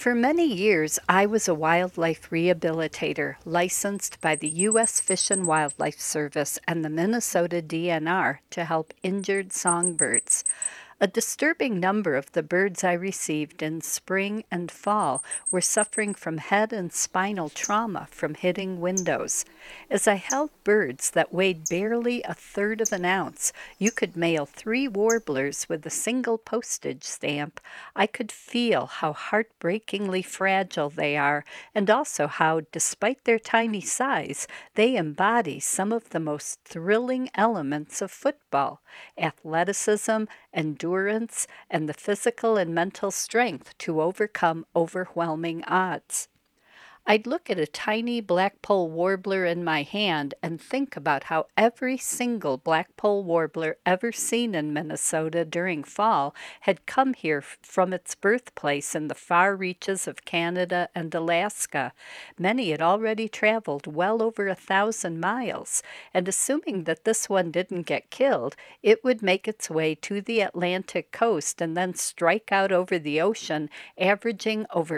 For many years, I was a wildlife rehabilitator licensed by the U.S. Fish and Wildlife Service and the Minnesota DNR to help injured songbirds. A disturbing number of the birds I received in spring and fall were suffering from head and spinal trauma from hitting windows. As I held birds that weighed barely a third of an ounce, you could mail 3 warblers with a single postage stamp. I could feel how heartbreakingly fragile they are, and also how, despite their tiny size, they embody some of the most thrilling elements of football: athleticism, endurance, and the physical and mental strength to overcome overwhelming odds. I'd look at a tiny blackpoll warbler in my hand and think about how every single blackpoll warbler ever seen in Minnesota during fall had come here from its birthplace in the far reaches of Canada and Alaska. Many had already traveled well over 1,000 miles, and assuming that this one didn't get killed, it would make its way to the Atlantic coast and then strike out over the ocean, averaging over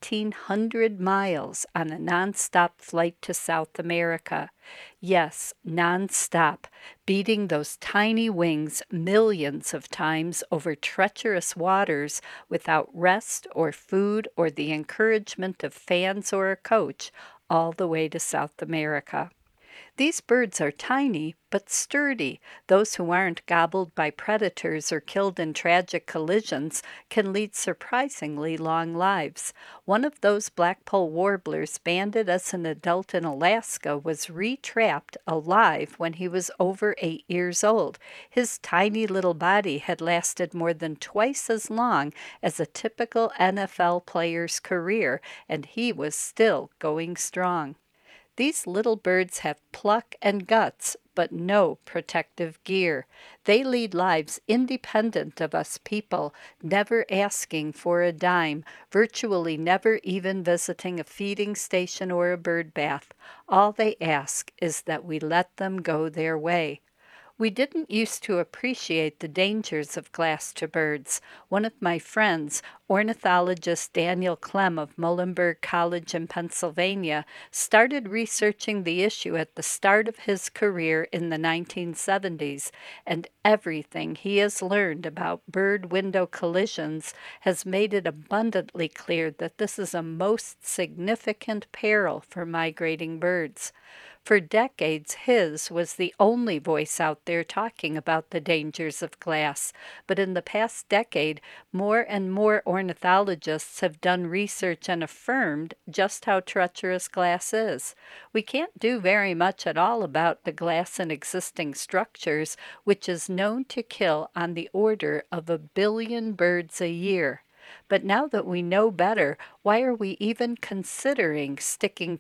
1,800 miles on a nonstop flight to South America. Yes, nonstop, beating those tiny wings millions of times over treacherous waters without rest or food or the encouragement of fans or a coach, all the way to South America. These birds are tiny but sturdy. Those who aren't gobbled by predators or killed in tragic collisions can lead surprisingly long lives. One of those blackpoll warblers banded as an adult in Alaska was retrapped alive when he was over 8 years old. His tiny little body had lasted more than twice as long as a typical NFL player's career, and he was still going strong. These little birds have pluck and guts, but no protective gear. They lead lives independent of us people, never asking for a dime, virtually never even visiting a feeding station or a bird bath. All they ask is that we let them go their way. We didn't used to appreciate the dangers of glass to birds. One of my friends, ornithologist Daniel Clem of Muhlenberg College in Pennsylvania, started researching the issue at the start of his career in the 1970s, and everything he has learned about bird window collisions has made it abundantly clear that this is a most significant peril for migrating birds. For decades, his was the only voice out there talking about the dangers of glass, but in the past decade, more and more ornithologists have done research and affirmed just how treacherous glass is. We can't do very much at all about the glass in existing structures, which is known to kill on the order of 1 billion birds a year. But now that we know better, why are we even considering sticking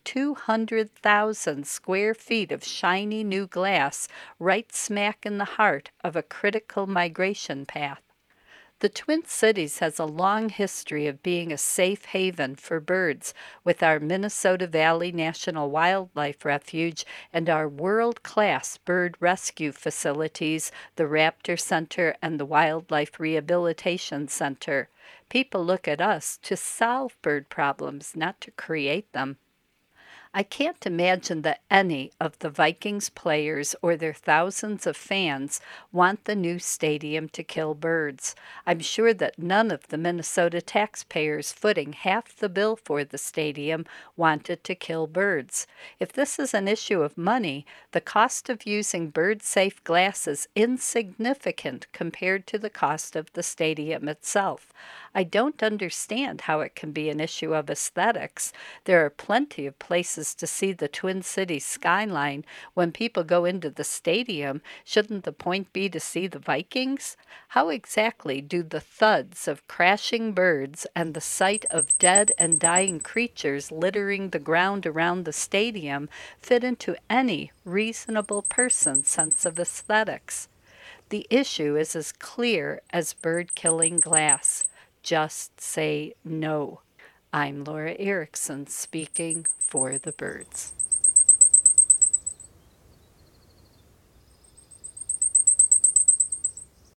200,000 square feet of shiny new glass right smack in the heart of a critical migration path? The Twin Cities has a long history of being a safe haven for birds, with our Minnesota Valley National Wildlife Refuge and our world-class bird rescue facilities, the Raptor Center and the Wildlife Rehabilitation Center. People look at us to solve bird problems, not to create them. I can't imagine that any of the Vikings players or their thousands of fans want the new stadium to kill birds. I'm sure that none of the Minnesota taxpayers footing half the bill for the stadium want it to kill birds. If this is an issue of money, the cost of using bird-safe glass is insignificant compared to the cost of the stadium itself. I don't understand how it can be an issue of aesthetics. There are plenty of places to see the Twin Cities skyline. When people go into the stadium, shouldn't the point be to see the Vikings? How exactly do the thuds of crashing birds and the sight of dead and dying creatures littering the ground around the stadium fit into any reasonable person's sense of aesthetics? The issue is as clear as bird-killing glass. Just say no. I'm Laura Erickson speaking for the birds.